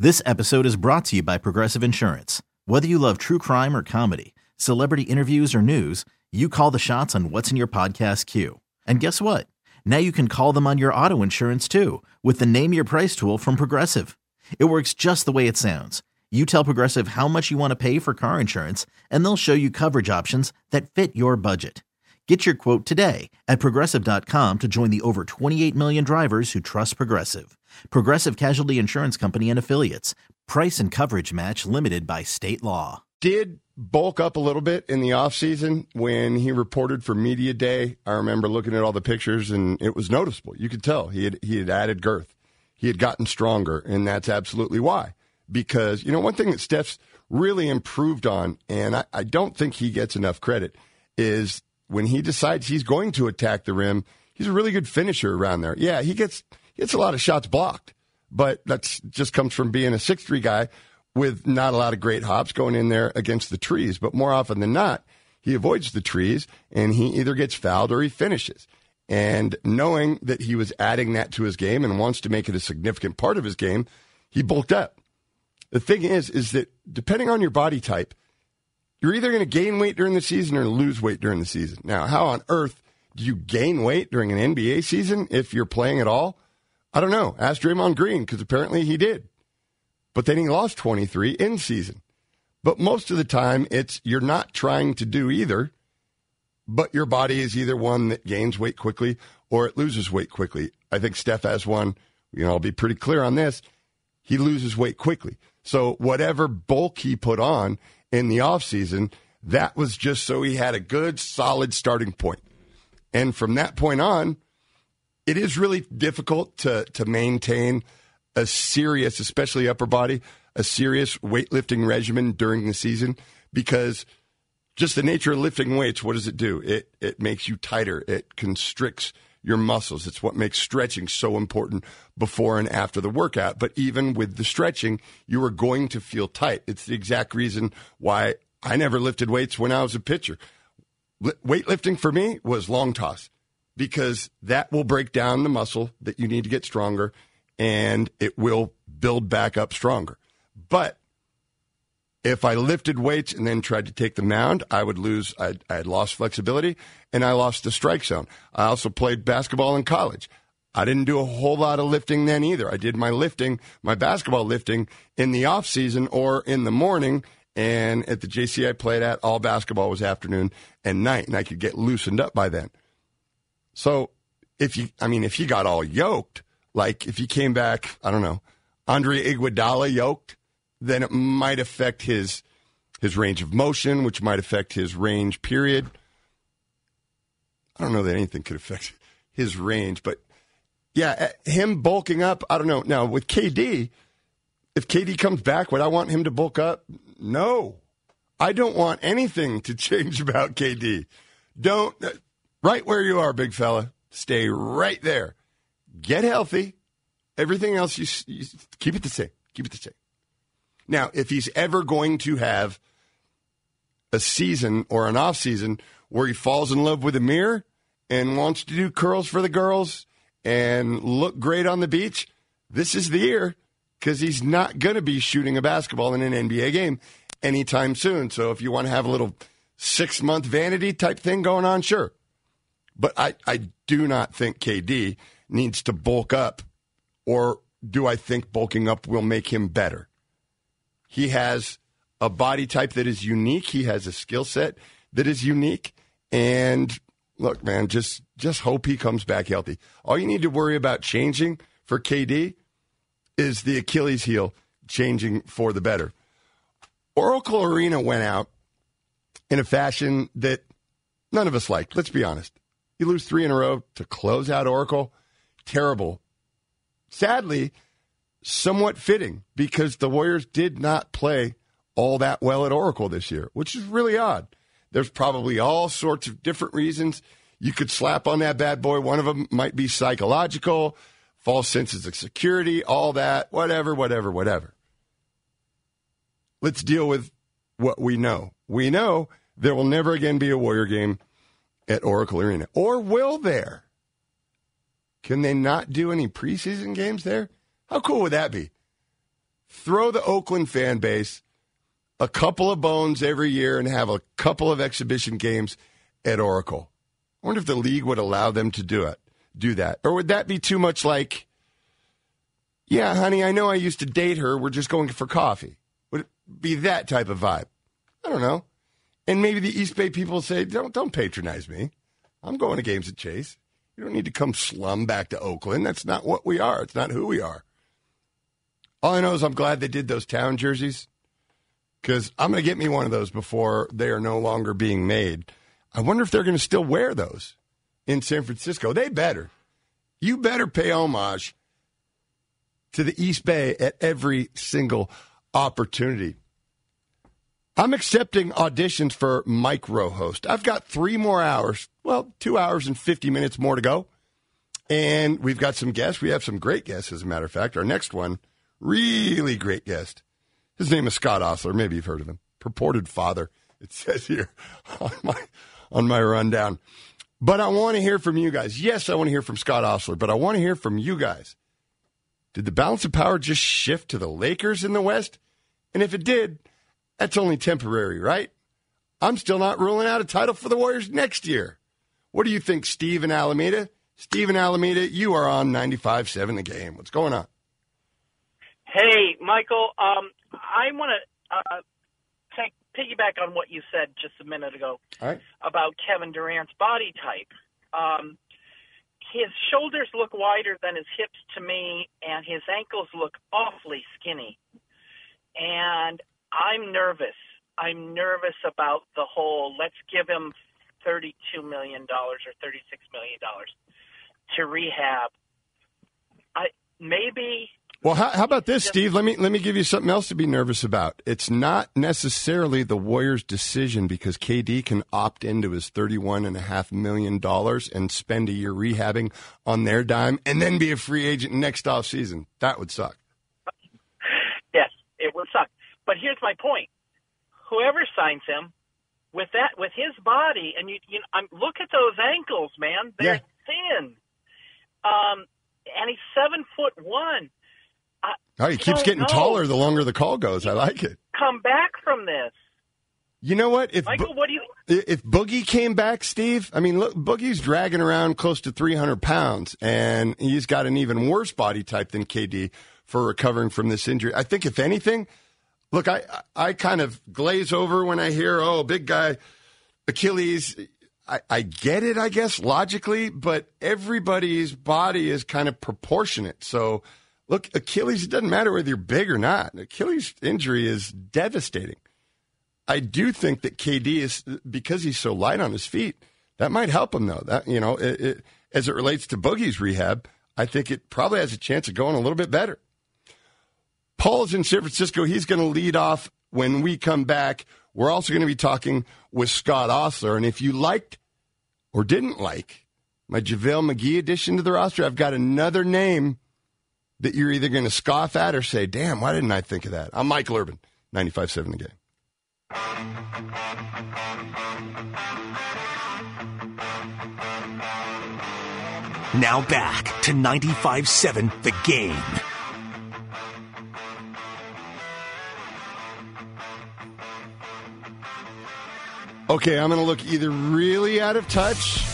This episode is brought to you by Progressive Insurance. Whether you love true crime or comedy, celebrity interviews or news, you call the shots on what's in your podcast queue. And guess what? Now you can call them on your auto insurance too with the Name Your Price tool from Progressive. It works just the way it sounds. You tell Progressive how much you want to pay for car insurance, and they'll show you coverage options that fit your budget. Get your quote today at Progressive.com to join the over 28 million drivers who trust Progressive. Progressive Casualty Insurance Company and Affiliates. Price and coverage match limited by state law. Did bulk up a little bit in the offseason when he reported for Media Day. I remember looking at all the pictures, and it was noticeable. You could tell he had added girth. He had gotten stronger, and that's absolutely why. Because, one thing that Steph's really improved on, and I don't think he gets enough credit, is when he decides he's going to attack the rim, he's a really good finisher around there. Yeah, he gets a lot of shots blocked, but that just comes from being a 6'3" guy with not a lot of great hops going in there against the trees. But more often than not, he avoids the trees, and he either gets fouled or he finishes. And knowing that he was adding that to his game and wants to make it a significant part of his game, he bulked up. The thing is that depending on your body type, you're either going to gain weight during the season or lose weight during the season. Now, how on earth do you gain weight during an NBA season if you're playing at all? I don't know. Ask Draymond Green, because apparently he did. But then he lost 23 in season. But most of the time, you're not trying to do either, but your body is either one that gains weight quickly or it loses weight quickly. I think Steph has one. I'll be pretty clear on this. He loses weight quickly. So whatever bulk he put on in the offseason, that was just so he had a good, solid starting point. And from that point on, it is really difficult to maintain a serious, especially upper body, a serious weightlifting regimen during the season, because just the nature of lifting weights, what does it do? It makes you tighter. It constricts your muscles. It's what makes stretching so important before and after the workout. But even with the stretching, you are going to feel tight. It's the exact reason why I never lifted weights when I was a pitcher. Weightlifting for me was long toss, because that will break down the muscle that you need to get stronger, and it will build back up stronger. But if I lifted weights and then tried to take the mound, I would lose. I had lost flexibility, and I lost the strike zone. I also played basketball in college. I didn't do a whole lot of lifting then either. I did my basketball lifting in the off season or in the morning, and at the JC I played at, all basketball was afternoon and night, and I could get loosened up by then. So if you got all yoked, like if you came back, I don't know, Andre Iguodala yoked, then it might affect his range of motion, which might affect his range, period. I don't know that anything could affect his range, but yeah, him bulking up, I don't know. Now, with KD, if KD comes back, would I want him to bulk up? No. I don't want anything to change about KD. Don't, right where you are, big fella. Stay right there. Get healthy. Everything else, you keep it the same. Keep it the same. Now, if he's ever going to have a season or an off season where he falls in love with a mirror and wants to do curls for the girls and look great on the beach, this is the year, because he's not going to be shooting a basketball in an NBA game anytime soon. So if you want to have a little 6-month vanity type thing going on, sure. But I do not think KD needs to bulk up, or do I think bulking up will make him better? He has a body type that is unique. He has a skill set that is unique. And look, man, just hope he comes back healthy. All you need to worry about changing for KD is the Achilles heel changing for the better. Oracle Arena went out in a fashion that none of us liked. Let's be honest. You lose 3 in a row to close out Oracle. Terrible. Sadly, somewhat fitting, because the Warriors did not play all that well at Oracle this year, which is really odd. There's probably all sorts of different reasons you could slap on that bad boy. One of them might be psychological, false senses of security, all that, whatever. Let's deal with what we know. We know there will never again be a Warrior game at Oracle Arena. Or will there? Can they not do any preseason games there? How cool would that be? throw the Oakland fan base a couple of bones every year and have a couple of exhibition games at Oracle. I wonder if the league would allow them to do that. Or would that be too much like, yeah, honey, I know I used to date her. We're just going for coffee. Would it be that type of vibe? I don't know. And maybe the East Bay people say, don't patronize me. I'm going to games at Chase. You don't need to come slum back to Oakland. That's not what we are. It's not who we are. All I know is I'm glad they did those town jerseys because I'm going to get me one of those before they are no longer being made. I wonder if they're going to still wear those in San Francisco. They better. You better pay homage to the East Bay at every single opportunity. I'm accepting auditions for micro host. I've got 3 more hours. Well, 2 hours and 50 minutes more to go. And we've got some guests. We have some great guests, as a matter of fact. Our next one, really great guest. His name is Scott Ostler. Maybe you've heard of him. Purported father, it says here on my rundown. But I want to hear from you guys. Yes, I want to hear from Scott Ostler, but I want to hear from you guys. Did the balance of power just shift to the Lakers in the West? And if it did, that's only temporary, right? I'm still not ruling out a title for the Warriors next year. What do you think, Steve in Alameda? Steve in Alameda, you are on 95.7 The Game. What's going on? Hey, Michael, I want to piggyback on what you said just a minute ago about Kevin Durant's body type. His shoulders look wider than his hips to me, and his ankles look awfully skinny. And I'm nervous. I'm nervous about the whole, let's give him $32 million or $36 million to rehab. Well, how about this, Steve? Let me give you something else to be nervous about. It's not necessarily the Warriors' decision because KD can opt into his $31.5 million and spend a year rehabbing on their dime and then be a free agent next offseason. That would suck. Yes, it would suck. But here's my point. Whoever signs him with his body, and you look at those ankles, man. They're thin. And he's 7'1". He keeps getting taller the longer the call goes. I like it. Come back from this. You know what? Michael, what do you? If Boogie came back, Steve, I mean, look, Boogie's dragging around close to 300 pounds, and he's got an even worse body type than KD for recovering from this injury. I think, if anything, look, I kind of glaze over when I hear, big guy, Achilles. I get it, I guess, logically, but everybody's body is kind of proportionate. So, look, Achilles, it doesn't matter whether you're big or not. Achilles injury is devastating. I do think that KD is, because he's so light on his feet, that might help him, though. That, as it relates to Boogie's rehab, I think it probably has a chance of going a little bit better. Paul's in San Francisco. He's going to lead off when we come back. We're also going to be talking with Scott Ostler. And if you liked or didn't like my JaVale McGee addition to the roster, I've got another name that you're either going to scoff at or say, damn, why didn't I think of that? I'm Michael Urban, 95.7 The Game. Now back to 95.7 The Game. Okay, I'm going to look either really out of touch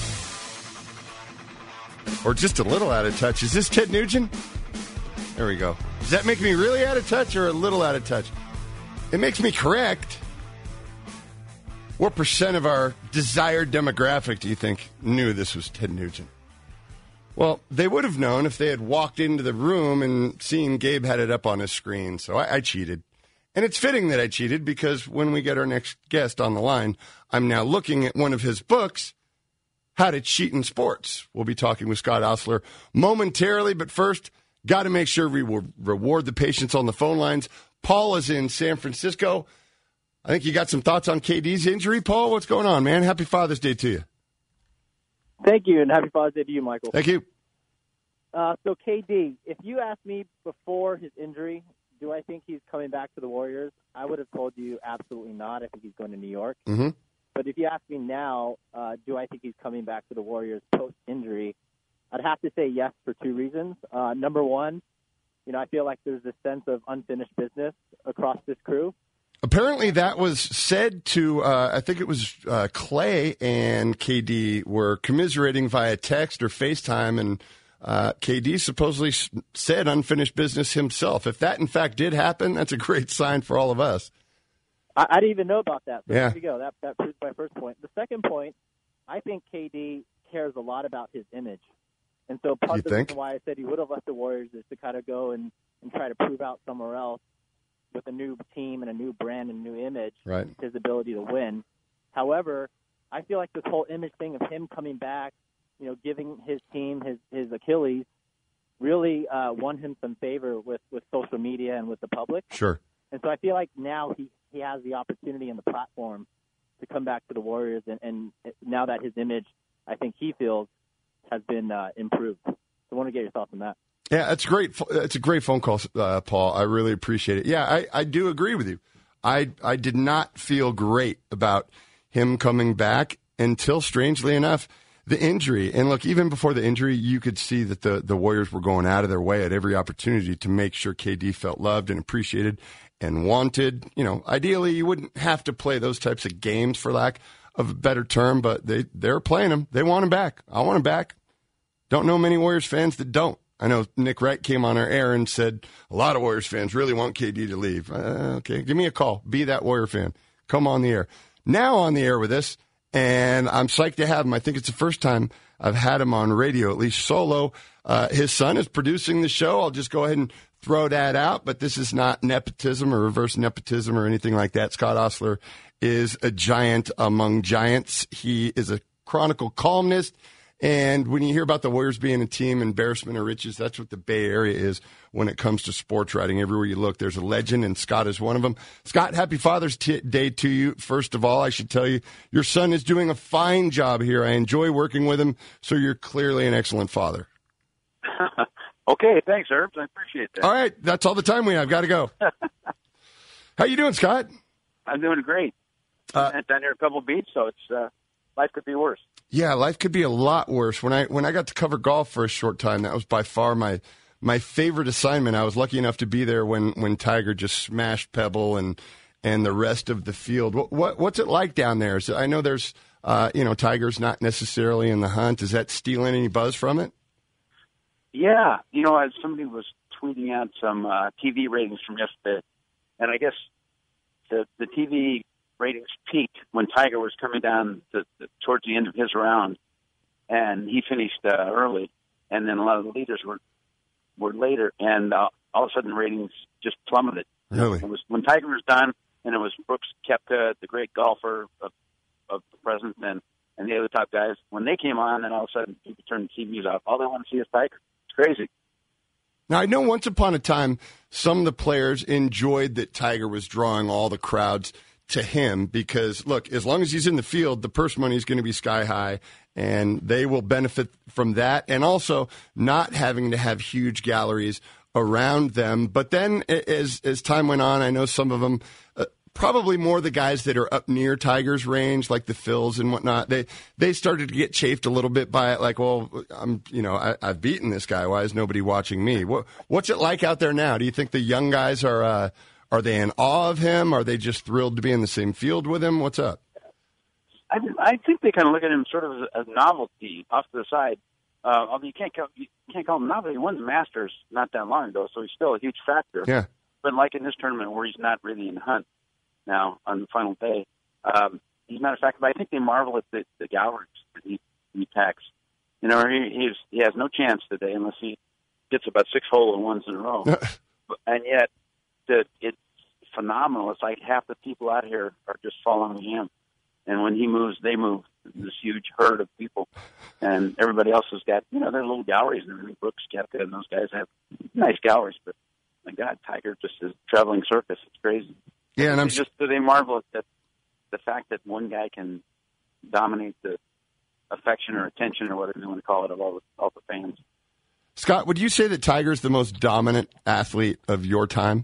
or just a little out of touch. Is this Ted Nugent? There we go. Does that make me really out of touch or a little out of touch? It makes me correct. What percent of our desired demographic do you think knew this was Ted Nugent? Well, they would have known if they had walked into the room and seen Gabe had it up on his screen. So I cheated. And it's fitting that I cheated because when we get our next guest on the line, I'm now looking at one of his books, How to Cheat in Sports. We'll be talking with Scott Ostler momentarily, but first, got to make sure we will reward the patients on the phone lines. Paul is in San Francisco. I think you got some thoughts on KD's injury. Paul, what's going on, man? Happy Father's Day to you. Thank you, and happy Father's Day to you, Michael. Thank you. So, KD, if you asked me before his injury, do I think he's coming back to the Warriors? I would have told you absolutely not. I think he's going to New York. Mm-hmm. But if you ask me now, do I think he's coming back to the Warriors post-injury, I'd have to say yes for 2 reasons. Number one, I feel like there's this sense of unfinished business across this crew. Apparently that was said to, I think it was Clay and KD were commiserating via text or FaceTime, and KD supposedly said unfinished business himself. If that, in fact, did happen, that's a great sign for all of us. I didn't even know about that. So yeah. There you go. That proves my first point. The second point, I think KD cares a lot about his image. And so part of the reason why I said he would have left the Warriors is to kind of go and try to prove out somewhere else with a new team and a new brand and a new image, right, his ability to win. However, I feel like this whole image thing of him coming back, giving his team his Achilles, really won him some favor with social media and with the public. Sure. And so I feel like now he has the opportunity and the platform to come back to the Warriors, and now that his image, I think he feels, has been improved. So I want to get your thoughts on that. Yeah, that's great. It's a great phone call, Paul. I really appreciate it. Yeah, I do agree with you. I did not feel great about him coming back until, strangely enough, the injury. And look, even before the injury, you could see that the Warriors were going out of their way at every opportunity to make sure KD felt loved and appreciated and wanted. Ideally, you wouldn't have to play those types of games, for lack of a better term, but they're playing him. They want him back. I want him back. Don't know many Warriors fans that don't. I know Nick Wright came on our air and said a lot of Warriors fans really want KD to leave. Okay, give me a call. Be that Warrior fan. Come on the air. Now on the air with us, and I'm psyched to have him. I think it's the first time I've had him on radio, at least solo. His son is producing the show. I'll just go ahead and throw that out, but this is not nepotism or reverse nepotism or anything like that. Scott Ostler is a giant among giants. He is a Chronicle columnist. And when you hear about the Warriors being a team, embarrassment of riches, that's what the Bay Area is when it comes to sports writing. Everywhere you look, there's a legend, and Scott is one of them. Scott, happy Father's Day to you. First of all, I should tell you, your son is doing a fine job here. I enjoy working with him, so you're clearly an excellent father. Okay, thanks, Herbs. I appreciate that. All right, that's all the time we have. Got to go. How you doing, Scott? I'm doing great. Down here at Pebble Beach, so it's life could be worse. Yeah, life could be a lot worse. When I got to cover golf for a short time, that was by far my favorite assignment. I was lucky enough to be there when Tiger just smashed Pebble and the rest of the field. What's it like down there? I know there's Tiger's not necessarily in the hunt. Is that stealing any buzz from it? Yeah, as somebody was tweeting out some TV ratings from yesterday, and I guess the TV ratings peaked when Tiger was coming down towards the end of his round, and he finished early, and then a lot of the leaders were later, and all of a sudden ratings just plummeted. Really? It was when Tiger was done, and it was Brooks Koepka, the great golfer of the present, and the other top guys. When they came on, and all of a sudden people turned the TVs off. All they want to see is Tiger. It's crazy. Now, I know once upon a time, some of the players enjoyed that Tiger was drawing all the crowds to him because, look, as long as he's in the field, the purse money is going to be sky high, and they will benefit from that, and also not having to have huge galleries around them. But then as time went on, I know some of them, probably more the guys that are up near Tiger's range, like the Phils and whatnot, they started to get chafed a little bit by it, like, well, I've beaten this guy. Why is nobody watching me? What's it like out there now? Do you think the young guys are they in awe of him? Are they just thrilled to be in the same field with him? What's up? I think they kind of look at him sort of as a novelty off to the side. Although you can't call him novelty. He won the Masters not that long ago, so he's still a huge factor. Yeah. But like in this tournament where he's not really in the hunt now on the final day, he's not a factor. But I think they marvel at the galleries that he packs. He has no chance today unless he gets about 6 hole-in-ones in a row. And yet, it's phenomenal. It's like half the people out here are just following him. And when he moves, they move. This huge herd of people. And everybody else has got, their little galleries. And Brooks, Koepka, and those guys have nice galleries. But, my God, Tiger just is a traveling circus. It's crazy. Yeah, and they marvel at the fact that one guy can dominate the affection or attention or whatever you want to call it of all the fans. Scott, would you say that Tiger's the most dominant athlete of your time?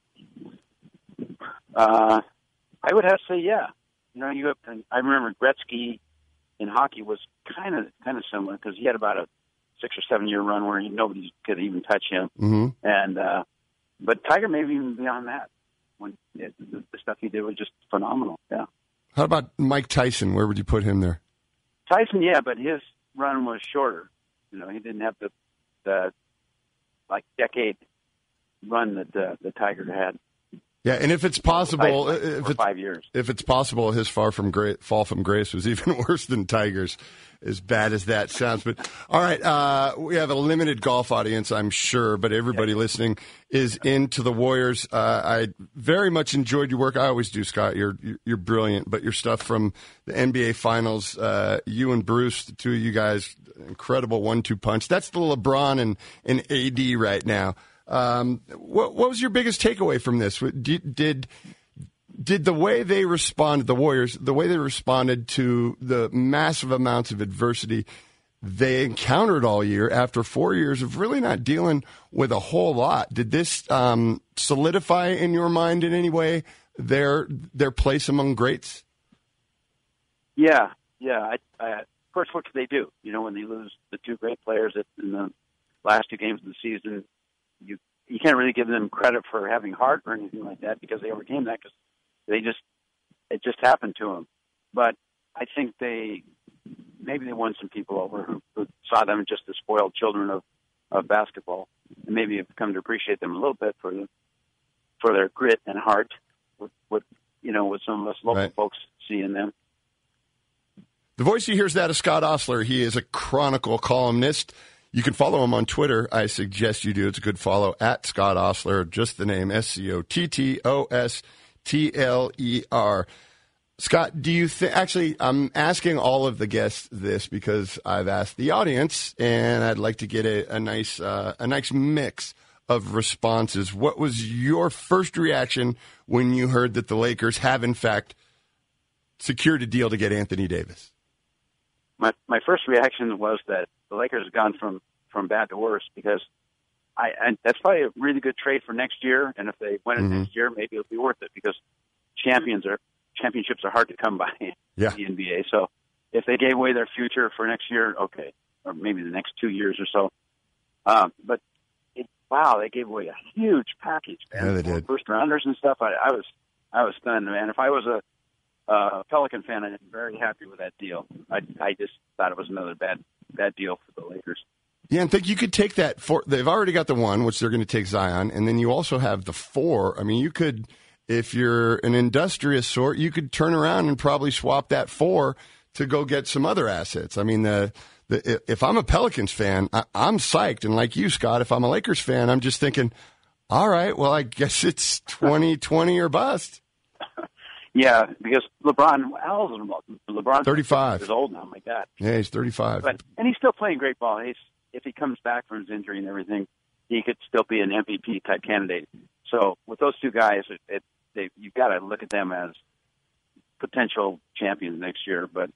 I would have to say, yeah. I remember Gretzky in hockey was kind of similar because he had about a 6 or 7 year run where nobody could even touch him. Mm-hmm. And but Tiger maybe even beyond that. When the stuff he did was just phenomenal. Yeah. How about Mike Tyson? Where would you put him there? Tyson, yeah, but his run was shorter. He didn't have the decade run that the Tiger had. Yeah, and if it's possible, for 5 years, if it's possible, his fall from grace was even worse than Tiger's, as bad as that sounds. But all right, we have a limited golf audience, I'm sure, but everybody listening is into the Warriors. I very much enjoyed your work. I always do, Scott. You're brilliant, but your stuff from the NBA Finals, you and Bruce, the two of you guys, incredible 1-2 punch. That's the LeBron and AD right now. What was your biggest takeaway from this? Did the way they responded, the Warriors, the way they responded to the massive amounts of adversity they encountered all year after 4 years of really not dealing with a whole lot, did this solidify in your mind in any way their place among greats? Yeah. Of course, what could they do? When they lose the two great players in the last two games of the season, you can't really give them credit for having heart or anything like that because they overcame that because it just happened to them. But I think maybe they won some people over who saw them just as spoiled children of basketball, and maybe have come to appreciate them a little bit for their grit and heart, what some of us local folks see in them. The voice you hear is that of Scott Ostler. He is a Chronicle columnist. You can follow him on Twitter. I suggest you do. It's a good follow, at Scott Ostler, just the name, SCOTTOSTLER. Scott, do you think, actually, I'm asking all of the guests this because I've asked the audience, and I'd like to get a nice mix of responses. What was your first reaction when you heard that the Lakers have, in fact, secured a deal to get Anthony Davis? My first reaction was that the Lakers have gone from bad to worse because that's probably a really good trade for next year. And if they win it next year, maybe it'll be worth it because championships are hard to come by in the NBA. So if they gave away their future for next year, okay, or maybe the next 2 years or so. But they gave away a huge package, man. Yeah, they did. First rounders and stuff. I was stunned, man. If I was a Pelican fan, I'm very happy with that deal. I just thought it was another bad deal for the Lakers. Yeah, and think you could take that they've already got the 1, which they're going to take Zion, and then you also have the 4. I mean, you could, if you're an industrious sort, you could turn around and probably swap that 4 to go get some other assets. I mean, if I'm a Pelicans fan, I'm psyched, and like you, Scott, if I'm a Lakers fan, I'm just thinking, all right, well, I guess it's 2020 or bust. Yeah, because LeBron, how old is LeBron? 35. He's old now, my God. Yeah, he's 35. And he's still playing great ball. If he comes back from his injury and everything, he could still be an MVP type candidate. So with those two guys, you've got to look at them as potential champions next year. But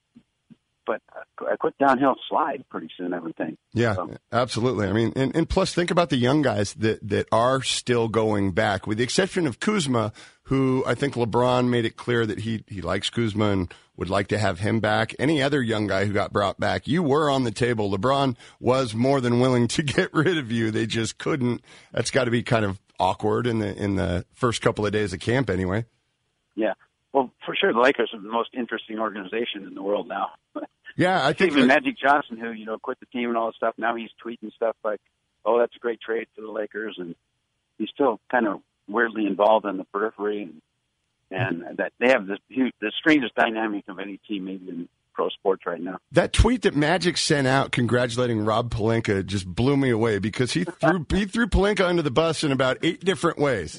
a quick downhill slide pretty soon, I would think. Yeah, absolutely. I mean, and plus think about the young guys that are still going back, with the exception of Kuzma, who I think LeBron made it clear that he likes Kuzma and would like to have him back. Any other young guy who got brought back, you were on the table. LeBron was more than willing to get rid of you. They just couldn't. That's got to be kind of awkward in the first couple of days of camp anyway. Yeah. Well, for sure, the Lakers are the most interesting organization in the world now. Yeah, I think even Magic Johnson, who quit the team and all that stuff. Now he's tweeting stuff like, "Oh, that's a great trade for the Lakers," and he's still kind of weirdly involved in the periphery, and that they have the strangest dynamic of any team maybe in pro sports right now. That tweet that Magic sent out congratulating Rob Pelinka just blew me away because he threw Pelinka under the bus in about 8 different ways.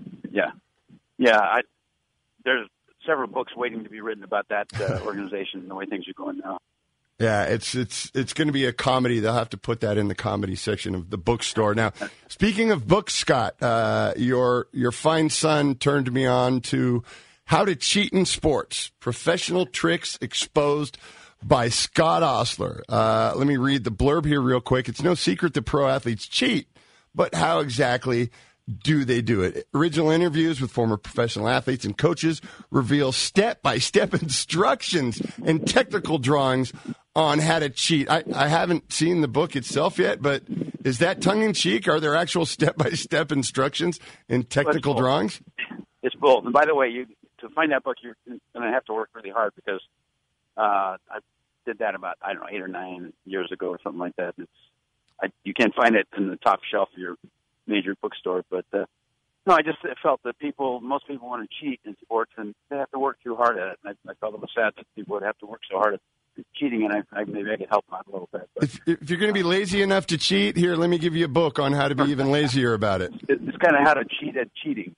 Yeah. There's several books waiting to be written about that organization and the way things are going now. Yeah, it's going to be a comedy. They'll have to put that in the comedy section of the bookstore. Now, speaking of books, Scott, your fine son turned me on to How to Cheat in Sports: Professional Tricks Exposed by Scott Ostler. Let me read the blurb here real quick. It's no secret that pro athletes cheat, but how exactly do they do it? Original interviews with former professional athletes and coaches reveal step-by-step instructions and technical drawings on how to cheat. I haven't seen the book itself yet, but is that tongue-in-cheek? Are there actual step-by-step instructions and technical drawings? It's both. And by the way, to find that book, you're going to have to work really hard because I did that about, 8 or 9 years ago or something like that. You can't find it in the top shelf of your major bookstore. But, no, I just felt that most people want to cheat in sports, and they have to work too hard at it. And I felt it was sad that people would have to work so hard at cheating, and maybe I could help them out a little bit. But, if you're going to be lazy enough to cheat, here, let me give you a book on how to be even lazier about it. It's kind of how to cheat at cheating.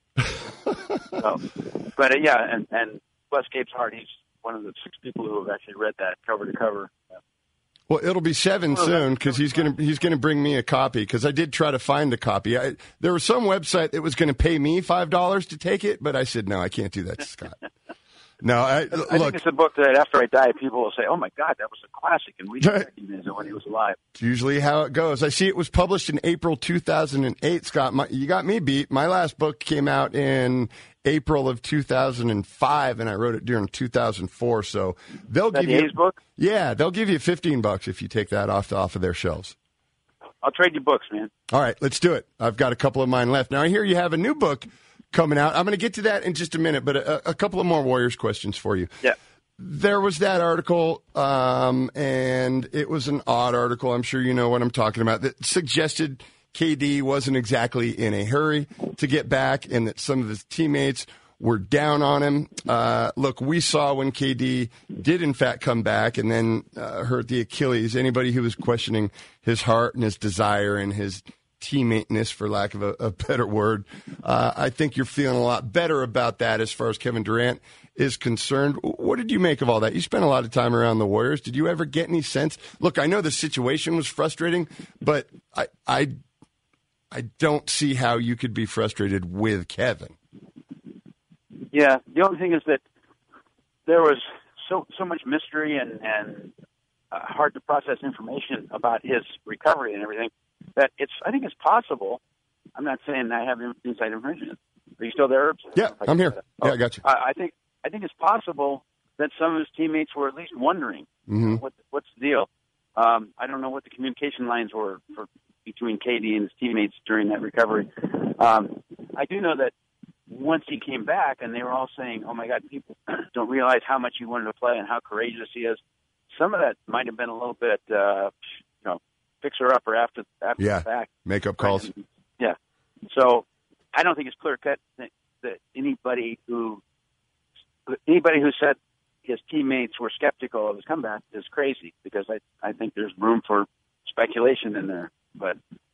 And Wes Capehart, he's one of the 6 people who have actually read that cover to cover. Well, it'll be 7 soon because he's going to bring me a copy because I did try to find a copy. There was some website that was going to pay me $5 to take it, but I said no, I can't do that to Scott. No, I think it's a book that after I die, people will say, "Oh my God, that was a classic," and we didn't recognize it when he was alive. It's usually how it goes. I see it was published in April 2008. Scott, you got me beat. My last book came out in April of 2005, and I wrote it during 2004. So they'll give you Hayes book. Yeah, they'll give you $15 if you take that off of their shelves. I'll trade you books, man. All right, let's do it. I've got a couple of mine left. Now I hear you have a new book coming out. I'm going to get to that in just a minute, but a couple of more Warriors questions for you. Yeah. There was that article, and it was an odd article. I'm sure you know what I'm talking about, that suggested KD wasn't exactly in a hurry to get back and that some of his teammates were down on him. Look, we saw when KD did, in fact, come back and then hurt the Achilles. Anybody who was questioning his heart and his desire and his teammate-ness, for lack of a better word. I think you're feeling a lot better about that as far as Kevin Durant is concerned. What did you make of all that? You spent a lot of time around the Warriors. Did you ever get any sense? Look, I know the situation was frustrating, but I don't see how you could be frustrated with Kevin. Yeah, the only thing is that there was so much mystery and hard to process information about his recovery and everything. That I think it's possible. I'm not saying I have inside information. Are you still there, Herbs? Yeah, I'm here. Yeah, I got you. I think it's possible that some of his teammates were at least wondering what's the deal. I don't know what the communication lines were between KD and his teammates during that recovery. I do know that once he came back, and they were all saying, "Oh my God, people don't realize how much he wanted to play and how courageous he is." Some of that might have been a little bit, fixer-upper after the fact. Makeup calls. Yeah. So I don't think it's clear-cut that anybody who said his teammates were skeptical of his comeback is crazy, because I think there's room for speculation in there. But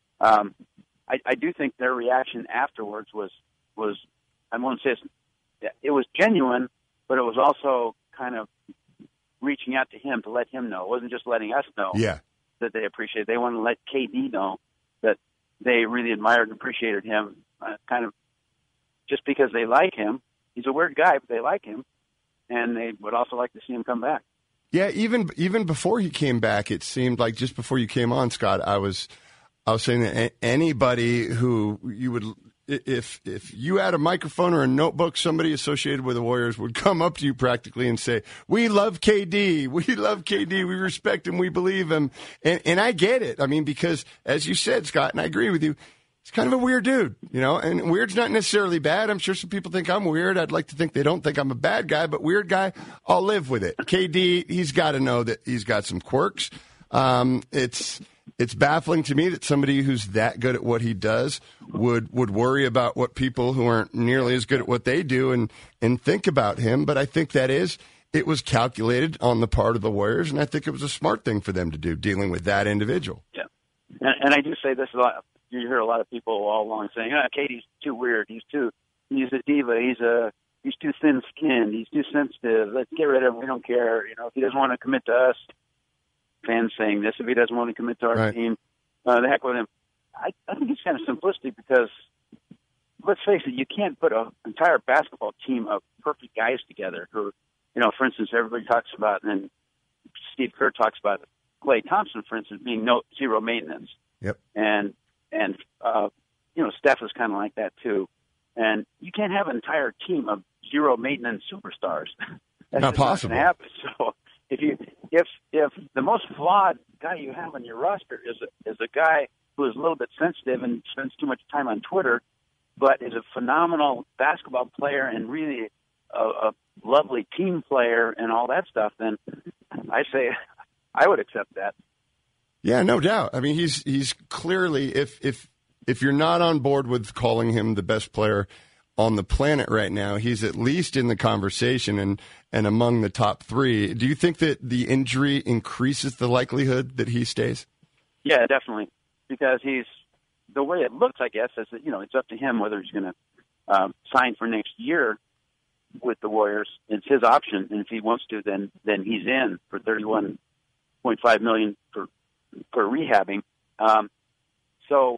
I do think their reaction afterwards was I won't say it was genuine, but it was also kind of reaching out to him to let him know. It wasn't just letting us know. Yeah. That they appreciate. They want to let KD know that they really admired and appreciated him, kind of just because they like him. He's a weird guy, but they like him, and they would also like to see him come back. Yeah, even before he came back, it seemed like just before you came on, Scott, I was saying that anybody who you would, if you had a microphone or a notebook, somebody associated with the Warriors would come up to you practically and say, "We love KD. We love KD. We respect him. We believe him." And I get it. I mean, because as you said, Scott, and I agree with you, he's kind of a weird dude, and weird's not necessarily bad. I'm sure some people think I'm weird. I'd like to think they don't think I'm a bad guy, but weird guy, I'll live with it. KD, he's got to know that he's got some quirks. It's baffling to me that somebody who's that good at what he does would worry about what people who aren't nearly as good at what they do and think about him. But I think it was calculated on the part of the Warriors, and I think it was a smart thing for them to do, dealing with that individual. Yeah, and I do say this a lot. You hear a lot of people all along saying, "KD's too weird. He's a diva. He's too thin-skinned. He's too sensitive. Let's get rid of him. We don't care. If he doesn't want to commit to us." Fans saying this, if he doesn't want to commit to our team, the heck with him. I think it's kind of simplistic, because let's face it, you can't put an entire basketball team of perfect guys together who, for instance, everybody talks about, and Steve Kerr talks about Klay Thompson, for instance, being zero maintenance. Yep. And Steph is kind of like that too. And you can't have an entire team of zero maintenance superstars. That's not possible. Not going to happen. So if if the most flawed guy you have on your roster is a guy who is a little bit sensitive and spends too much time on Twitter, but is a phenomenal basketball player and really a lovely team player and all that stuff, then I say I would accept that. Yeah, no doubt. I mean, he's clearly, if you're not on board with calling him the best player on the planet right now, he's at least in the conversation and among the top three. Do you think that the injury increases the likelihood that he stays? Yeah, definitely. Because the way it looks, I guess, is that, it's up to him whether he's going to sign for next year with the Warriors. It's his option, and if he wants to, then he's in for $31.5 million for rehabbing. So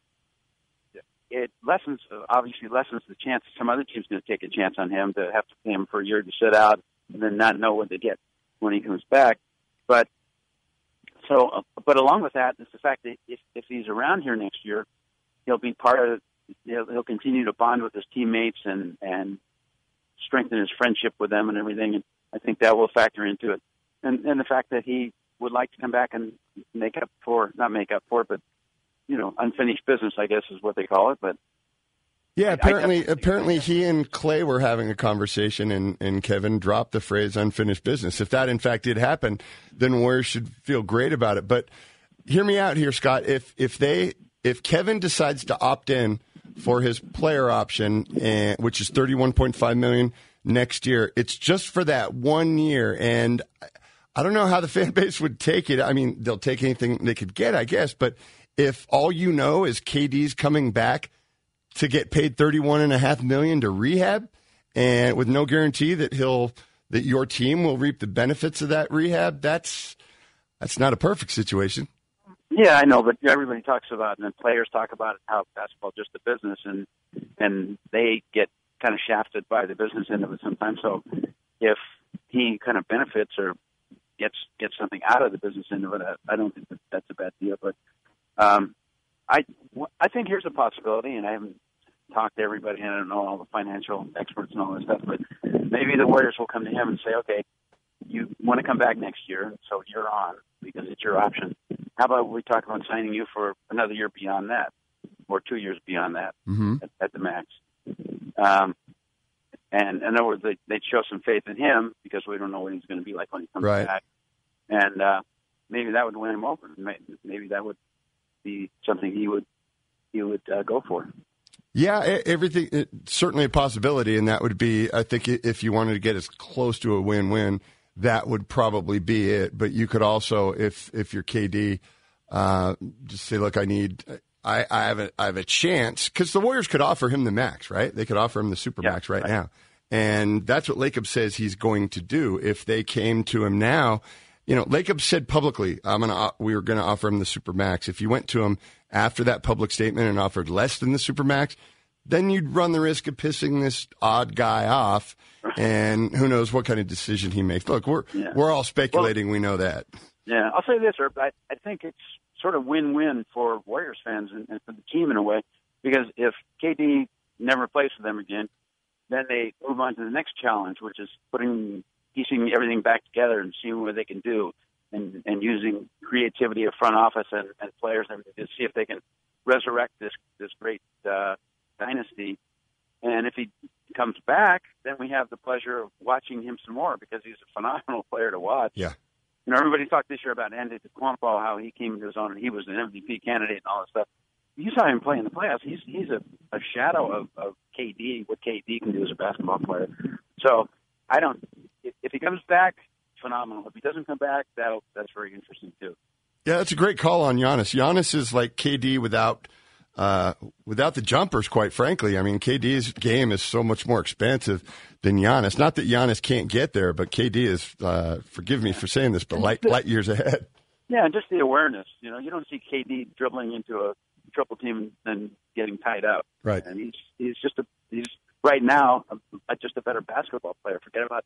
it obviously lessens the chance some other team's going to take a chance on him, to have to pay him for a year to sit out and then not know what they get when he comes back. But along with that is the fact that if he's around here next year, he'll be he'll continue to bond with his teammates and strengthen his friendship with them and everything. And I think that will factor into it. And the fact that he would like to come back and not make up for, but unfinished business, I guess is what they call it. But yeah, apparently he and Clay were having a conversation, and Kevin dropped the phrase unfinished business. If that in fact did happen, then Warriors should feel great about it. But hear me out here, Scott. If Kevin decides to opt in for his player option, which is $31.5 million next year, it's just for that 1 year, and I don't know how the fan base would take it. I mean, they'll take anything they could get, I guess. But if all you know is KD's coming back to get paid $31.5 million to rehab, and with no guarantee that your team will reap the benefits of that rehab, that's not a perfect situation. Yeah, I know, but everybody talks about it, and players talk about it, how basketball is just a business, and they get kind of shafted by the business end of it sometimes. So if he kind of benefits or gets something out of the business end of it, I don't think that's a bad deal. But I think here's a possibility, and I haven't talked to everybody, and I don't know all the financial experts and all this stuff, but maybe the Warriors will come to him and say, okay, you want to come back next year, so you're on because it's your option. How about we talk about signing you for another year beyond that, or 2 years beyond that at the max? And in other words, they'd show some faith in him because we don't know what he's going to be like when he comes back. And maybe that would win him over. Maybe that would be something he would go for. Yeah, everything. Certainly a possibility, and that would be, I think, if you wanted to get as close to a win-win, that would probably be it. But you could also, if you're KD, just say, look, I have a chance, because the Warriors could offer him the max, right? They could offer him the super max right now. And that's what Lacob says he's going to do. If they came to him now, Lacob said publicly, we were going to offer him the super max. If you went to him after that public statement and offered less than the super max, then you'd run the risk of pissing this odd guy off, and who knows what kind of decision he makes. Look, we're all speculating. We know that. Yeah, I'll say this, Herb. I think it's sort of win-win for Warriors fans and for the team in a way, because if KD never plays for them again, then they move on to the next challenge, which is piecing everything back together and seeing what they can do, and using creativity of front office and players and to see if they can resurrect this great dynasty. And if he comes back, then we have the pleasure of watching him some more, because he's a phenomenal player to watch. Yeah. Everybody talked this year about Antetokounmpo, how he came into his own and he was an MVP candidate and all this stuff. You saw him play in the playoffs. He's a shadow of KD, what KD can do as a basketball player. So if he comes back, phenomenal. If he doesn't come back, that's very interesting too. Yeah, that's a great call on Giannis. Giannis is like KD without the jumpers, quite frankly. I mean, KD's game is so much more expansive than Giannis. Not that Giannis can't get there, but KD is, forgive me for saying this, but light years ahead. Yeah, and just the awareness. You don't see KD dribbling into a triple team and getting tied up. Right. And he's right now just a better basketball player. Forget about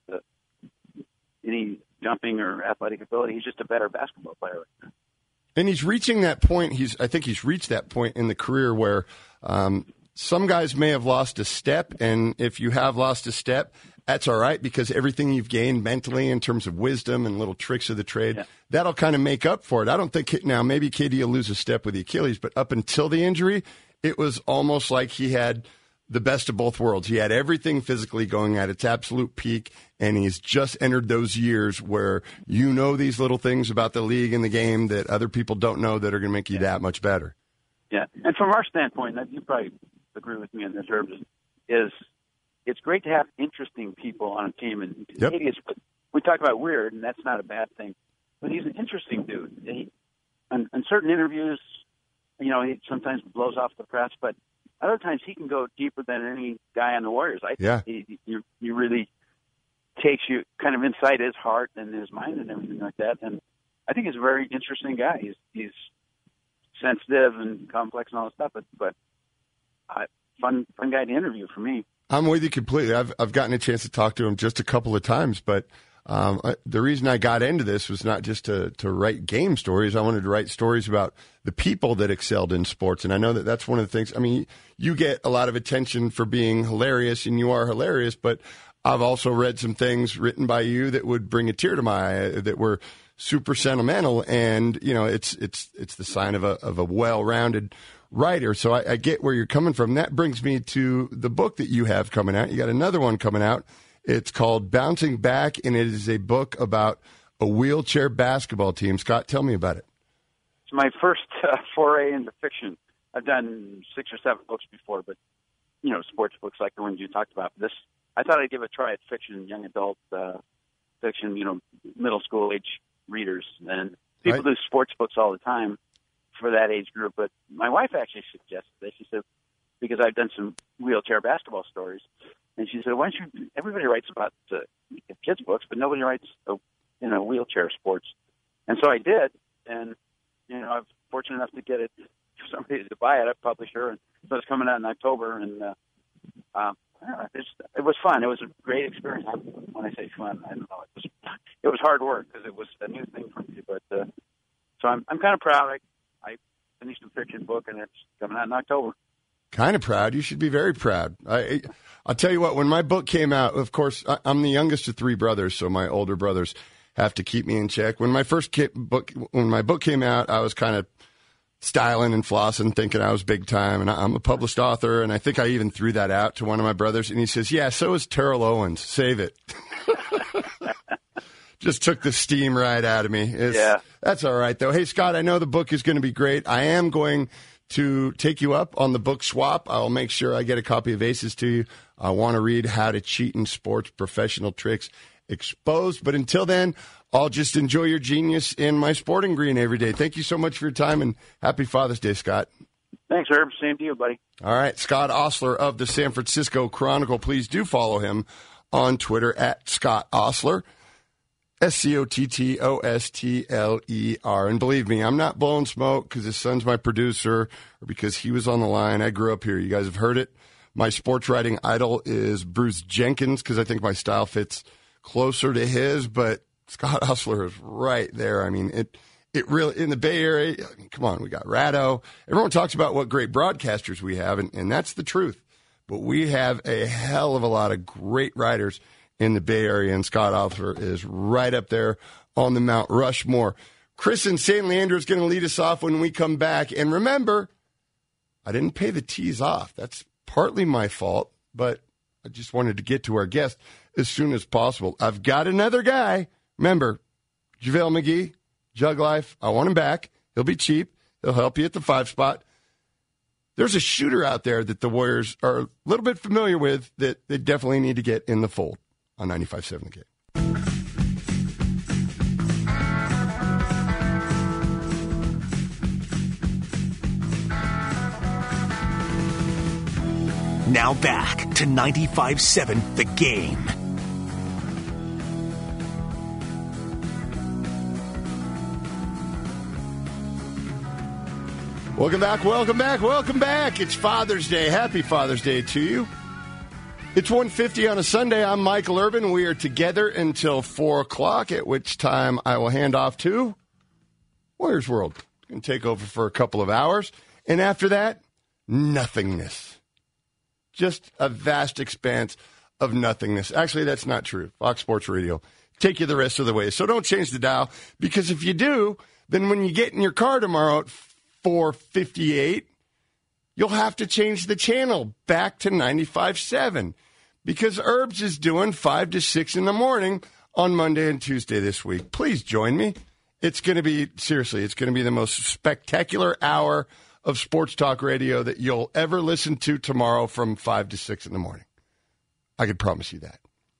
any jumping or athletic ability. He's just a better basketball player right now. And he's reaching that point. I think he's reached that point in the career where some guys may have lost a step, and if you have lost a step that's all right, because everything you've gained mentally in terms of wisdom and little tricks of the trade, that'll kind of make up for it. I don't think now maybe KD will lose a step with the Achilles, but up until the injury, it was almost like he had the best of both worlds. He had everything physically going at its absolute peak, and he's just entered those years where you know these little things about the league and the game that other people don't know that are going to make you that much better. Yeah, and from our standpoint, you probably agree with me on this, Herb, is it's great to have interesting people on a team. And we talk about weird, and that's not a bad thing. But he's an interesting dude. On certain interviews, he sometimes blows off the press, but other times he can go deeper than any guy on the Warriors. I think he really takes you kind of inside his heart and his mind and everything like that. And I think he's a very interesting guy. He's sensitive and complex and all that stuff, but fun guy to interview for me. I'm with you completely. I've gotten a chance to talk to him just a couple of times, but the reason I got into this was not just to write game stories. I wanted to write stories about the people that excelled in sports. And I know that that's one of the things. I mean, you get a lot of attention for being hilarious, and you are hilarious, but I've also read some things written by you that would bring a tear to my eye, that were super sentimental. And, it's the sign of a well-rounded writer. So I get where you're coming from. That brings me to the book that you have coming out. You got another one coming out. It's called Bouncing Back, and it is a book about a wheelchair basketball team. Scott, tell me about it. It's my first foray into fiction. I've done 6 or 7 books before, but, sports books like the ones you talked about. This, I thought I'd give a try at fiction, young adult fiction, middle school age readers. And people do sports books all the time for that age group. But my wife actually suggested this. She said, because I've done some wheelchair basketball stories. And she said, why don't you, everybody writes about kids' books, but nobody writes, wheelchair sports. And so I did. And, I'm fortunate enough to get it for somebody to buy it, a publisher. And so it's coming out in October. And it was fun. It was a great experience. When I say fun, I don't know. It was hard work because it was a new thing for me. But so I'm kind of proud. I finished a fiction book, and it's coming out in October. Kind of proud. You should be very proud. I'll tell you what, when my book came out, of course, I'm the youngest of 3 brothers, so my older brothers have to keep me in check. When my book came out, I was kind of styling and flossing, thinking I was big time, and I'm a published author, and I think I even threw that out to one of my brothers, and he says, yeah, so is Terrell Owens. Save it. Just took the steam right out of me. That's all right, though. Hey, Scott, I know the book is going to be great. I am going to take you up on the book swap. I'll make sure I get a copy of Aces to you. I want to read How to Cheat in Sports, Professional Tricks Exposed. But until then, I'll just enjoy your genius in my sporting green every day. Thank you so much for your time, and happy Father's Day, Scott. Thanks, Herb. Same to you, buddy. All right, Scott Ostler of the San Francisco Chronicle. Please do follow him on Twitter at Scott Ostler. SCOTTOSTLER. And believe me, I'm not blowing smoke because his son's my producer or because he was on the line. I grew up here. You guys have heard it. My sports writing idol is Bruce Jenkins because I think my style fits closer to his, but Scott Ostler is right there. I mean, it really, in the Bay Area, I mean, come on, we got Ratto. Everyone talks about what great broadcasters we have, and that's the truth. But we have a hell of a lot of great writers in the Bay Area, and Scott Ostler is right up there on the Mount Rushmore. Chris in St. Leandro is going to lead us off when we come back. And remember, I didn't pay the tees off. That's partly my fault, but I just wanted to get to our guest as soon as possible. I've got another guy. Remember, JaVale McGee, Jug Life. I want him back. He'll be cheap. He'll help you at the 5 spot. There's a shooter out there that the Warriors are a little bit familiar with that they definitely need to get in the fold. On 95.7 The Game. Now back to 95.7 The Game. Welcome back. It's Father's Day. Happy Father's Day to you. It's 1:50 on a Sunday. I'm Michael Urban. We are together until 4 o'clock, at which time I will hand off to Warriors World. And take over for a couple of hours. And after that, nothingness. Just a vast expanse of nothingness. Actually, that's not true. Fox Sports Radio take you the rest of the way. So don't change the dial, because if you do, then when you get in your car tomorrow at 4:58, you'll have to change the channel back to 95.7, because Herbs is doing 5 to 6 in the morning on Monday and Tuesday this week. Please join me. It's going to be, seriously, it's going to be the most spectacular hour of sports talk radio that you'll ever listen to tomorrow from 5 to 6 in the morning. I can promise you that.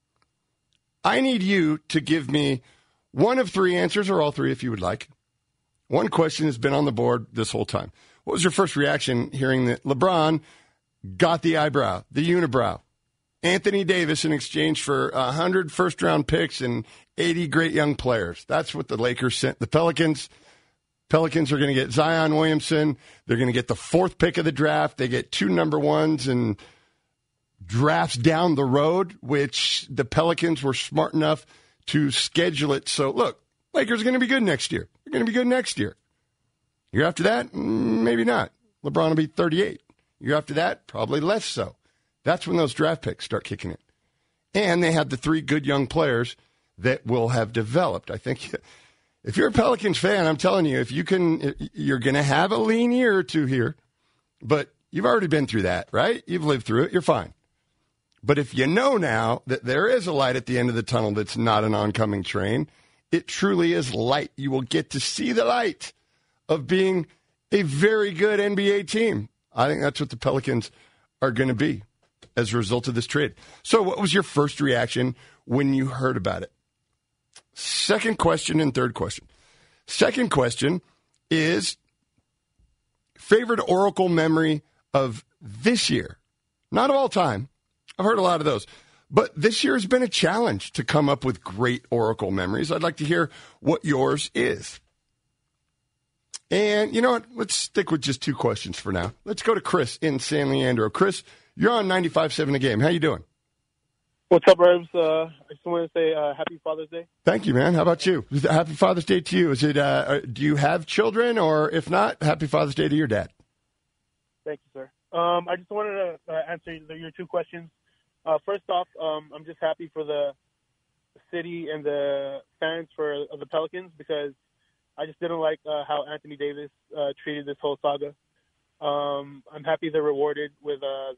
I need you to give me one of 3 answers, or all 3 if you would like. One question has been on the board this whole time. What was your first reaction hearing that LeBron got the eyebrow, the unibrow, Anthony Davis in exchange for 100 first-round picks and 80 great young players? That's what the Lakers sent the Pelicans. Pelicans are going to get Zion Williamson. They're going to get the 4th pick of the draft. They get 2 number 1s and drafts down the road, which the Pelicans were smart enough to schedule it. So, look, Lakers are going to be good next year. They're going to be good next year. Year after that, maybe not. LeBron will be 38. Year after that, probably less so. That's when those draft picks start kicking in. And they had the 3 good young players that will have developed. I think if you're a Pelicans fan, I'm telling you, if you can, you're going to have a lean year or 2 here, but you've already been through that, right? You've lived through it. You're fine. But if you know now that there is a light at the end of the tunnel that's not an oncoming train, it truly is light. You will get to see the light of being a very good NBA team. I think that's what the Pelicans are going to be as a result of this trade. So what was your first reaction when you heard about it? Second question and third question. Second question is favorite Oracle memory of this year. Not of all time. I've heard a lot of those. But this year has been a challenge to come up with great Oracle memories. I'd like to hear what yours is. And you know what? Let's stick with just 2 questions for now. Let's go to Chris in San Leandro. Chris, you're on 95.7 The Game. How you doing? What's up, Herbs? I just want to say Happy Father's Day. Thank you, man. How about you? Happy Father's Day to you. Is it? Do you have children? Or if not, Happy Father's Day to your dad. Thank you, sir. I just wanted to answer your 2 questions. First off, I'm just happy for the city and the fans for the Pelicans, because I just didn't like how Anthony Davis treated this whole saga. I'm happy they're rewarded with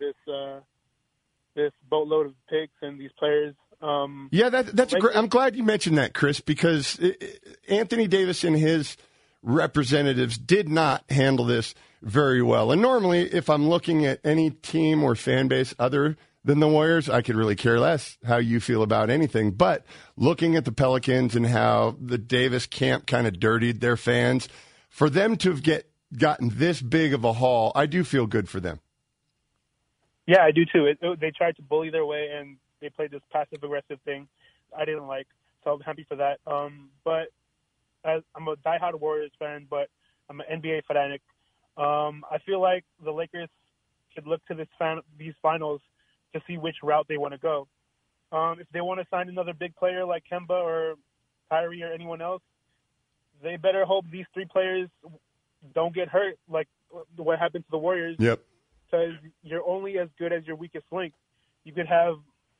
this boatload of picks and these players. Yeah, that's great. I'm glad you mentioned that, Chris, because Anthony Davis and his representatives did not handle this very well. And normally, if I'm looking at any team or fan base other than the Warriors, I could really care less how you feel about anything. But looking at the Pelicans and how the Davis camp kind of dirtied their fans, for them to have gotten this big of a haul, I do feel good for them. Yeah, I do too. They tried to bully their way, and they played this passive-aggressive thing I didn't like, so I'm happy for that. But I'm a diehard Warriors fan, but I'm an NBA fanatic. I feel like the Lakers should look to these finals to see which route they want to go. If they want to sign another big player like Kemba or Kyrie or anyone else, they better hope these 3 players don't get hurt like what happened to the Warriors. Yep. Because you're only as good as your weakest link. You could have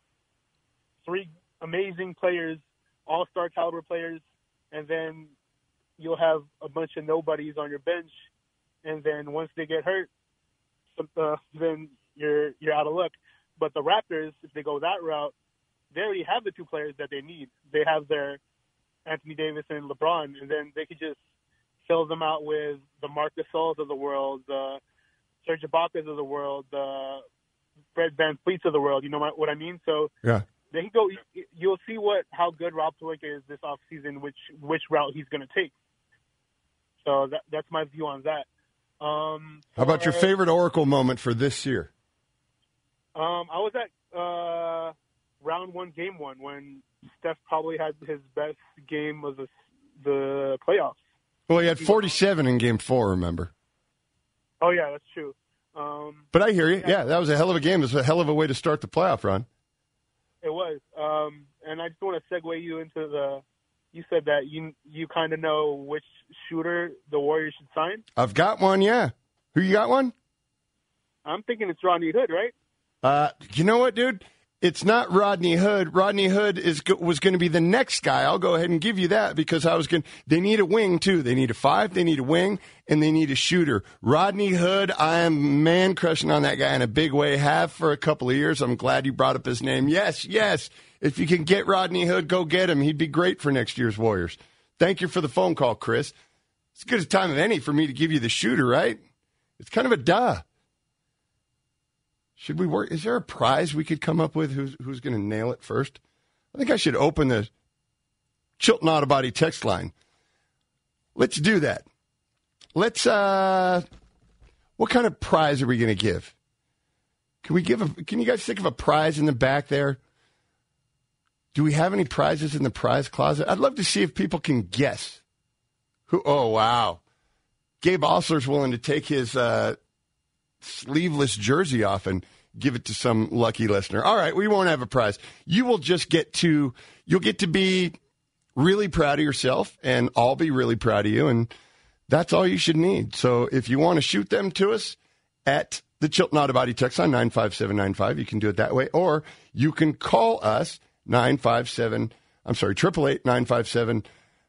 3 amazing players, all-star caliber players, and then you'll have a bunch of nobodies on your bench. And then once they get hurt, then you're out of luck. But the Raptors, if they go that route, they already have the 2 players that they need. They have their Anthony Davis and LeBron, and then they could just fill them out with the Marc Gasols of the world, the Serge Ibaka's of the world, the Fred VanVleets of the world. You know what I mean? So yeah, they can go. You'll see how good Rob Pelinka is this offseason, which route he's going to take. So that's my view on that. How about your favorite Oracle moment for this year? I was at round 1, game 1, when Steph probably had his best game of the playoffs. Well, he had 47 in game 4, remember? Oh, yeah, that's true. But I hear you. Yeah, that was a hell of a game. It was a hell of a way to start the playoff run. It was. And I just want to segue you into you said that you kind of know which shooter the Warriors should sign. I've got one, yeah. Who you got one? I'm thinking it's Rodney Hood, right? You know what, dude? It's not Rodney Hood. Rodney Hood was going to be the next guy. I'll go ahead and give you that because they need a wing, too. They need a 5, they need a wing, and they need a shooter. Rodney Hood, I am man-crushing on that guy in a big way. Have for a couple of years. I'm glad you brought up his name. Yes. If you can get Rodney Hood, go get him. He'd be great for next year's Warriors. Thank you for the phone call, Chris. It's as good a time of any for me to give you the shooter, right? It's kind of a duh. Should we work? Is there a prize we could come up with? Who's going to nail it first? I think I should open the Chilton Auto Body text line. Let's do that. Let's. What kind of prize are we going to give? Can you guys think of a prize in the back there? Do we have any prizes in the prize closet? I'd love to see if people can guess. Oh wow, Gabe Osler's willing to take his sleeveless jersey off and give it to some lucky listener. All right, we won't have a prize. You will just you'll get to be really proud of yourself, and I'll be really proud of you, and that's all you should need. So if you want to shoot them to us at the Chilton Auto Body text line 95795, you can do it that way, or you can call us 888-957-957-9570.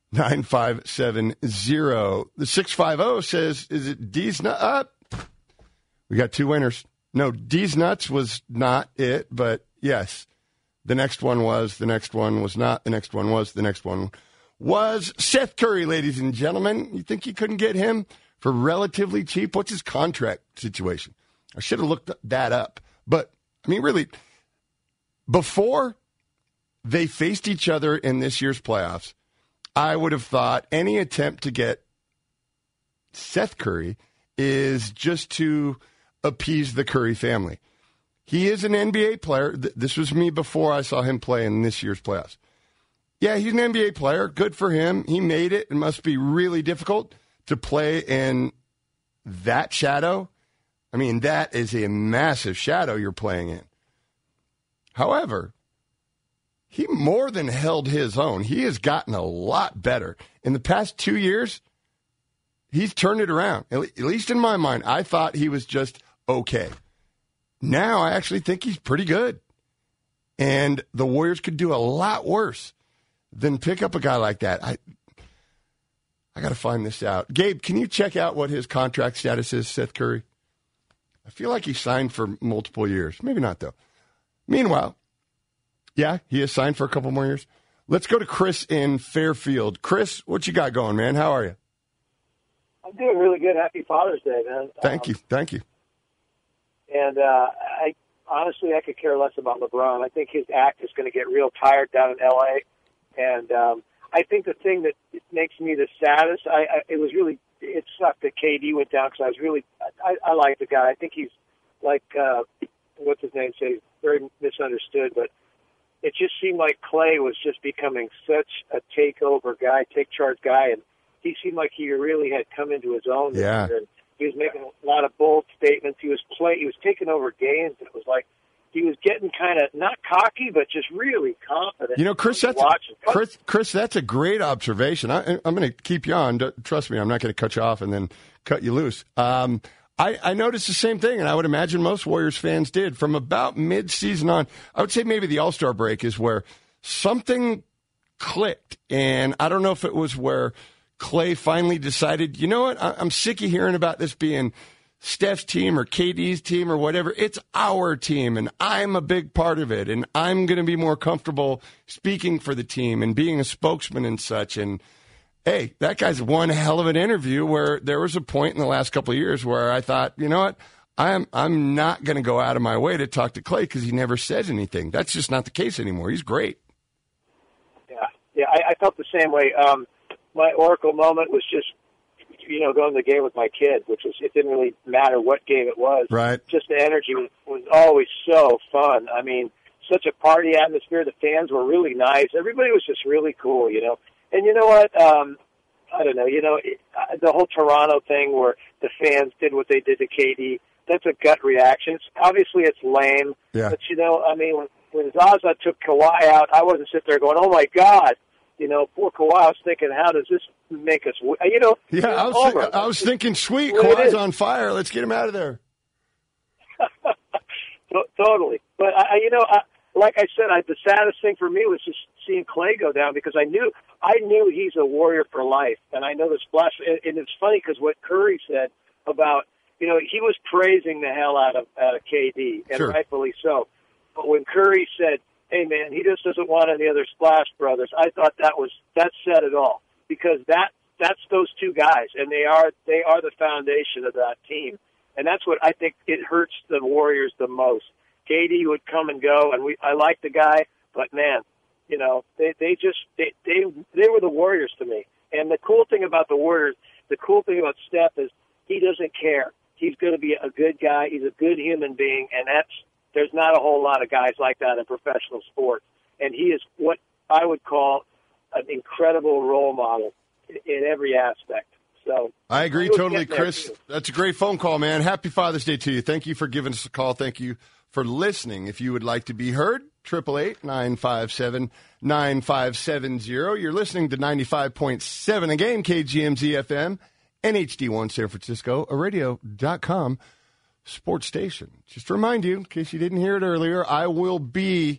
The 650 says, is it D's Nuts? We got 2 winners. No, D's Nuts was not it, but yes. The next one was, the next one was not, the next one was, the next one was Seth Curry, ladies and gentlemen. You think you couldn't get him for relatively cheap? What's his contract situation? I should have looked that up. But, I mean, really, before they faced each other in this year's playoffs, I would have thought any attempt to get Seth Curry is just to appease the Curry family. He is an NBA player. This was me before I saw him play in this year's playoffs. Yeah, he's an NBA player. Good for him. He made it. It must be really difficult to play in that shadow. I mean, that is a massive shadow you're playing in. However, he more than held his own. He has gotten a lot better. In the past 2 years, he's turned it around. At least in my mind, I thought he was just okay. Now I actually think he's pretty good. And the Warriors could do a lot worse than pick up a guy like that. I got to find this out. Gabe, can you check out what his contract status is, Seth Curry? I feel like he signed for multiple years. Maybe not, though. Meanwhile, yeah, he has signed for a couple more years. Let's go to Chris in Fairfield. Chris, what you got going, man? How are you? I'm doing really good. Happy Father's Day, man. Thank you. And I could care less about LeBron. I think his act is going to get real tired down in L.A. And I think the thing that makes me the saddest, it sucked that KD went down because I like the guy. I think he's like, what's his name say, very misunderstood, but it just seemed like Clay was just becoming such a takeover guy, take charge guy, and he seemed like he really had come into his own. Yeah. And he was making a lot of bold statements. He was taking over games, and it was like he was getting kind of not cocky, but just really confident. You know, Chris, that's a great observation. I'm going to keep you on. Trust me, I'm not going to cut you off and then cut you loose. I noticed the same thing, and I would imagine most Warriors fans did. From about mid-season on, I would say maybe the All-Star break is where something clicked, and I don't know if it was where Clay finally decided, you know what, I'm sick of hearing about this being Steph's team or KD's team or whatever. It's our team, and I'm a big part of it, and I'm going to be more comfortable speaking for the team and being a spokesman and such. And, hey, that guy's one hell of an interview where there was a point in the last couple of years where I thought, you know what, I'm not going to go out of my way to talk to Clay because he never says anything. That's just not the case anymore. He's great. Yeah, I felt the same way. My Oracle moment was just, going to the game with my kid, it didn't really matter what game it was. Right. Just the energy was always so fun. I mean, such a party atmosphere. The fans were really nice. Everybody was just really cool, And you know what? I don't know. The whole Toronto thing where the fans did what they did to KD, that's a gut reaction. Obviously, it's lame. Yeah. But, when Zaza took Kawhi out, I wasn't sitting there going, oh, my God. Poor Kawhi. I was thinking, how does this make us? Yeah, I was thinking, sweet, Kawhi's on fire. Let's get him out of there. Totally. But like I said, the saddest thing for me was just seeing Clay go down, because I knew he's a Warrior for life, and I know the splash. And it's funny because what Curry said about, he was praising the hell out of KD, and rightfully so. But when Curry said, "Hey man, he just doesn't want any other Splash Brothers," I thought that said it all, because that's those two guys, and they are the foundation of that team, and that's what I think it hurts the Warriors the most. KD would come and go, and I like the guy, but man, they were the Warriors to me. And the cool thing about the Warriors, the cool thing about Steph is he doesn't care. He's going to be a good guy. He's a good human being, and there's not a whole lot of guys like that in professional sports. And he is what I would call an incredible role model in every aspect. So I agree totally, Chris. That's a great phone call, man. Happy Father's Day to you. Thank you for giving us a call. Thank you for listening. If you would like to be heard, 888-957-9570. You're listening to 95.7 a game, KGMZ FM, and HD1 San Francisco, a radio.com sports station. Just to remind you, in case you didn't hear it earlier, I will be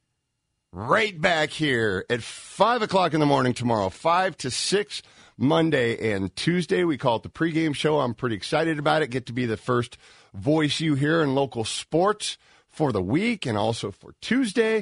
right back here at 5 o'clock in the morning tomorrow, 5 to 6, Monday and Tuesday. We call it the pregame show. I'm pretty excited about it. Get to be the first voice you hear in local sports for the week and also for Tuesday.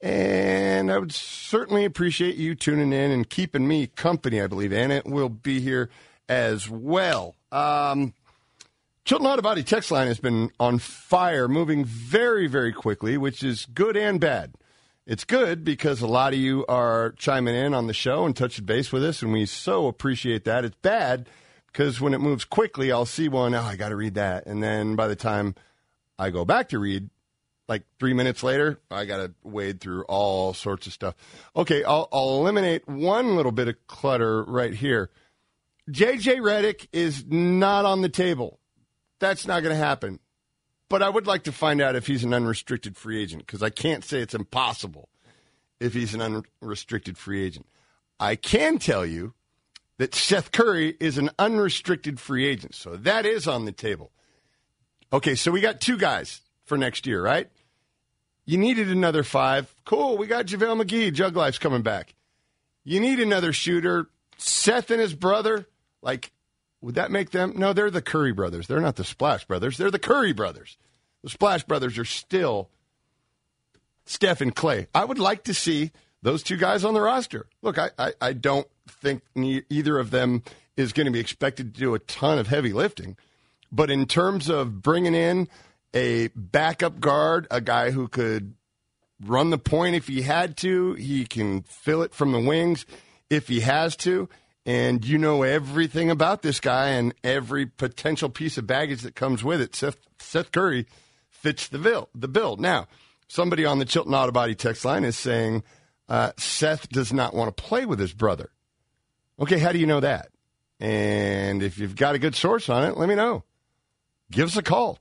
And I would certainly appreciate you tuning in and keeping me company, I believe. And it will be here as well. Chilton Auto Body text line has been on fire, moving very, very quickly, which is good and bad. It's good because a lot of you are chiming in on the show and touching base with us, and we so appreciate that. It's bad because when it moves quickly, I'll see one, I got to read that. And then by the time I go back to read, like 3 minutes later, I got to wade through all sorts of stuff. Okay, I'll eliminate one little bit of clutter right here. J.J. Redick is not on the table. That's not going to happen. But I would like to find out if he's an unrestricted free agent, because I can't say it's impossible if he's an unrestricted free agent. I can tell you that Seth Curry is an unrestricted free agent, so that is on the table. Okay, so we got two guys for next year, right? You needed another 5. Cool, we got JaVale McGee. Jug Life's coming back. You need another shooter. Seth and his brother, would that make them? No, they're the Curry brothers. They're not the Splash Brothers. They're the Curry brothers. The Splash Brothers are still Steph and Clay. I would like to see those two guys on the roster. Look, I don't think either of them is going to be expected to do a ton of heavy lifting. But in terms of bringing in a backup guard, a guy who could run the point if he had to, he can fill it from the wings if he has to. And you know everything about this guy and every potential piece of baggage that comes with it. Seth Curry fits the bill. Now, somebody on the Chilton Auto Body text line is saying Seth does not want to play with his brother. Okay, how do you know that? And if you've got a good source on it, let me know. Give us a call,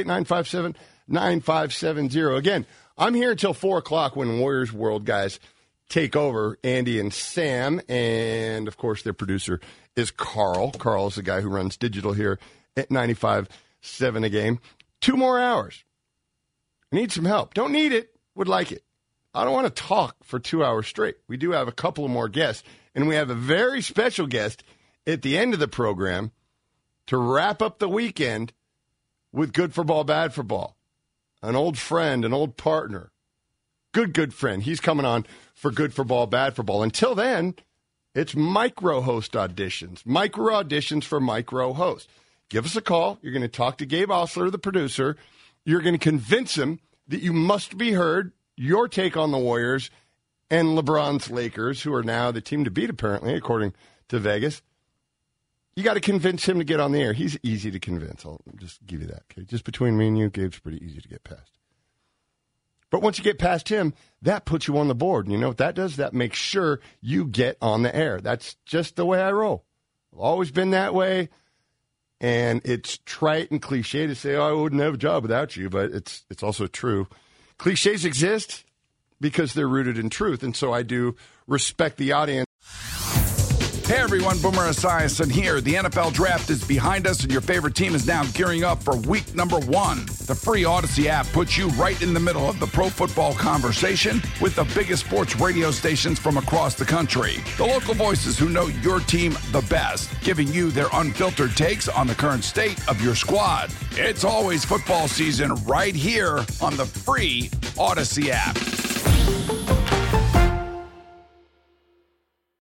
888-957-9570. Again, I'm here until 4 o'clock when Warriors World guys take over, Andy and Sam, and, of course, their producer is Carl. Carl is the guy who runs digital here at 95.7 a game. 2 more hours. I need some help. Don't need it. Would like it. I don't want to talk for 2 hours straight. We do have a couple of more guests, and we have a very special guest at the end of the program to wrap up the weekend with Good for Ball, Bad for Ball. An old friend, an old partner. Good friend. He's coming on for Good for Ball, Bad for Ball. Until then, it's micro host auditions. Micro auditions for micro host. Give us a call. You're going to talk to Gabe Osler, the producer. You're going to convince him that you must be heard, your take on the Warriors and LeBron's Lakers, who are now the team to beat, apparently, according to Vegas. You got to convince him to get on the air. He's easy to convince. I'll just give you that. Okay? Just between me and you, Gabe's pretty easy to get past. But once you get past him, that puts you on the board. And you know what that does? That makes sure you get on the air. That's just the way I roll. I've always been that way. And it's trite and cliche to say, I wouldn't have a job without you. But it's also true. Cliches exist because they're rooted in truth. And so I do respect the audience. Hey everyone, Boomer Esiason here. The NFL draft is behind us and your favorite team is now gearing up for week number 1. The free Odyssey app puts you right in the middle of the pro football conversation with the biggest sports radio stations from across the country. The local voices who know your team the best, giving you their unfiltered takes on the current state of your squad. It's always football season right here on the free Odyssey app.